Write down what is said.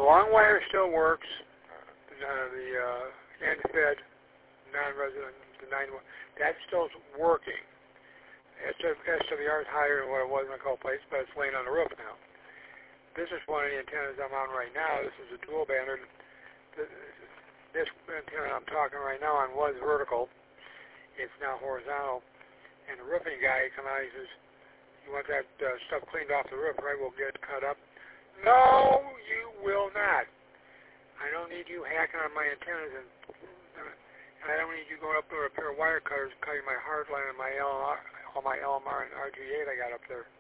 long wire still works. The end-fed, non-resident, the 9, that still's working. SWR is higher than what it was in a couple places, but it's laying on the roof now. This is one of the antennas I'm on right now. This is a dual bander. This antenna I'm talking right now on was vertical. It's now horizontal. And the roofing guy come out, he says, "You want that stuff cleaned off the roof, right? We'll get it cut up." No, you will not. I don't need you hacking on my antennas, and I don't need you going up there with a pair of wire cutters cutting my hard line and my LMR, all my LMR and RG8 I got up there.